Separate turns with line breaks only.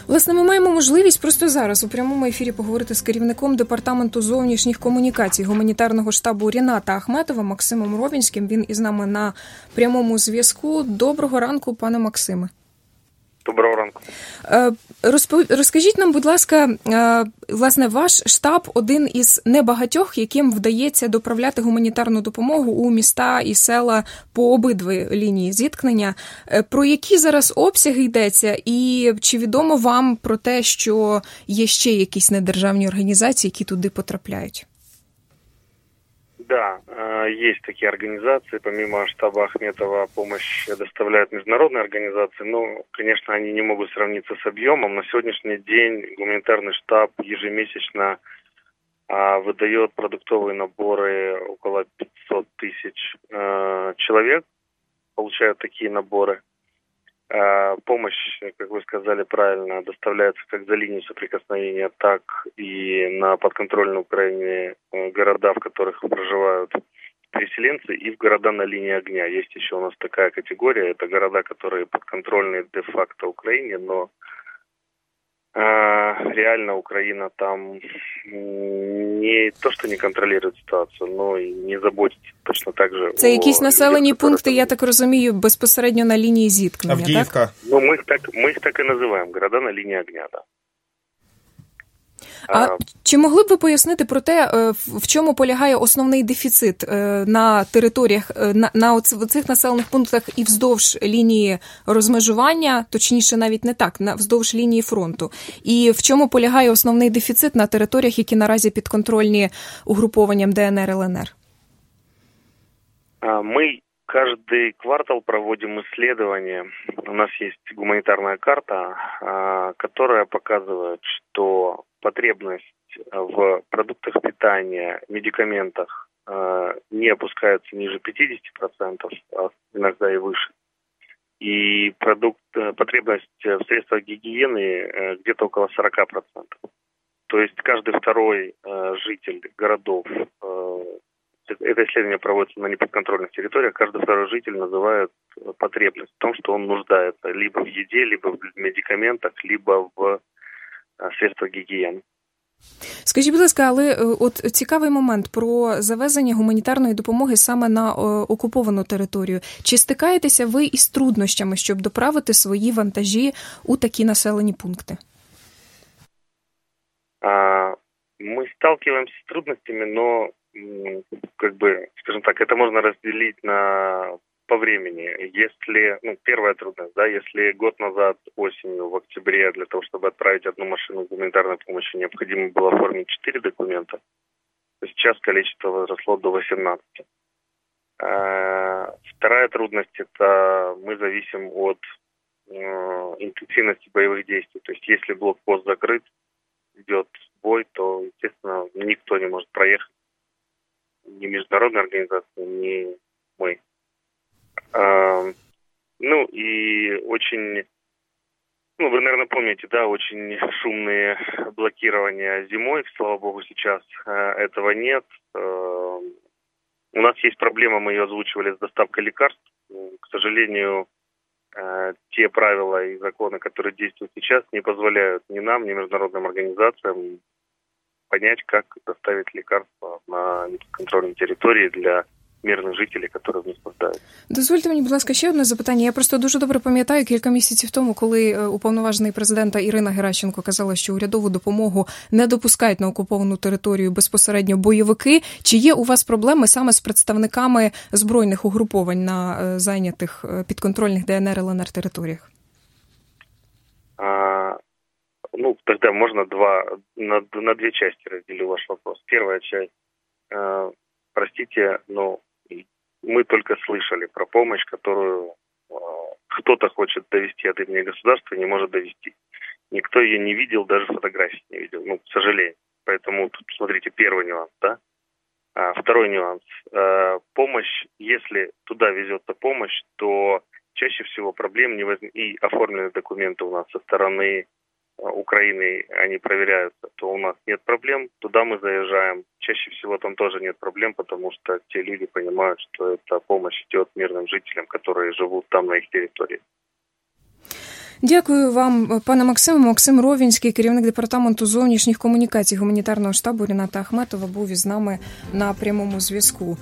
Власне, ми маємо можливість просто зараз у прямому ефірі поговорити з керівником Департаменту зовнішніх комунікацій гуманітарного штабу Ріната Ахметова Максимом Ровінським. Він із нами на прямому зв'язку. Доброго ранку, пане Максиме.
Доброго ранку.
Розкажіть нам, будь ласка, власне, ваш штаб один із небагатьох, яким вдається доправляти гуманітарну допомогу у міста і села по обидві лінії зіткнення. Про які зараз обсяги йдеться і чи відомо вам про те, що є ще якісь недержавні організації, які туди потрапляють?
Да, есть такие организации. Помимо штаба Ахметова помощь доставляют международные организации. Но, конечно, они не могут сравниться с объемом. На сегодняшний день гуманитарный штаб ежемесячно выдает продуктовые наборы, около 500 тысяч человек получают такие наборы. Помощь, как вы сказали правильно, доставляется как за линию соприкосновения, так и на подконтрольной Украине города, в которых проживают переселенцы, и в города на линии огня. Есть еще у нас такая категория, это города, которые подконтрольны де-факто Украине, но реально Украина там не то, что не контролирует ситуацию, но и не заботится точно так же.
Це якісь населені пункти, я так розумію, безпосередньо на лінії зіткнення,
Авдіївка.
так?
Ну, мы их так и называем, города на линии огня, да.
А чи могли б ви пояснити про те, в чому полягає основний дефіцит на територіях, на цих населених пунктах і вздовж лінії розмежування, точніше навіть не так, вздовж лінії фронту? І в чому полягає основний дефіцит на територіях, які наразі підконтрольні угрупованням ДНР, ЛНР?
Мы каждый квартал проводим исследования. У нас есть гуманитарная карта, которая показывает, что потребность в продуктах питания, медикаментах не опускается ниже 50%, а иногда и выше. И потребность в средствах гигиены где-то около 40%. То есть каждый второй житель городов, это исследование проводится на неподконтрольных территориях, каждый второй житель называет потребность в том, что он нуждается либо в еде, либо в медикаментах, либо в средствах гігієни.
Скажіть, будь ласка, але от цікавий момент про завезення гуманітарної допомоги саме на окуповану територію. Чи стикаєтеся ви із труднощами, щоб доправити свої вантажі у такі населені пункти?
Мы сталкиваемся с трудностями, но, скажем так, это можно разделить по времени. Если, первая трудность, да, если год назад осенью, в октябре, для того, чтобы отправить одну машину гуманитарной помощи, необходимо было оформить 4 документа, то сейчас количество возросло до 18. Вторая трудность – это мы зависим от интенсивности боевых действий. То есть если блокпост закрыт, идет бой, то, естественно, никто не может проехать. Ни международная организация, ни мы. И очень, вы, наверное, помните, да, очень шумные блокирования зимой. Слава богу, сейчас этого нет. У нас есть проблема, мы ее озвучивали, с доставкой лекарств. К сожалению, те правила и законы, которые действуют сейчас, не позволяют ни нам, ни международным организациям понять, как доставить лекарства на неконтрольной территории для мирних жителів, які в них нуждаються.
Дозвольте мені, будь ласка, ще одне запитання. Я просто дуже добре пам'ятаю кілька місяців тому, коли уповноважений президента Ірина Геращенко казала, що урядову допомогу не допускають на окуповану територію безпосередньо бойовики. Чи є у вас проблеми саме з представниками збройних угруповань на зайнятих підконтрольних ДНР, ЛНР територіях?
Тогда можно на две части разделю ваш вопрос. Первая часть. Простите, но мы только слышали про помощь, которую кто-то хочет довести от имени государства и не может довести. Никто ее не видел, даже фотографий не видел, к сожалению. Поэтому тут, смотрите, первый нюанс, да? Второй нюанс. Помощь, если туда везется помощь, то чаще всего проблем не возникнет. И оформленные документы у нас со стороны Украины, они проверяются, то у нас нет проблем. Туда мы заезжаем. Чаще всего там тоже нет проблем, потому что те люди понимают, что эта помощь идет мирным жителям, которые живут там на их территории.
Дякую вам, пане Максиме. Максим Ровінський, керівник департаменту зовнішніх комунікацій гуманітарного штабу. Ріната Ахметова був із нами на прямому зв'язку.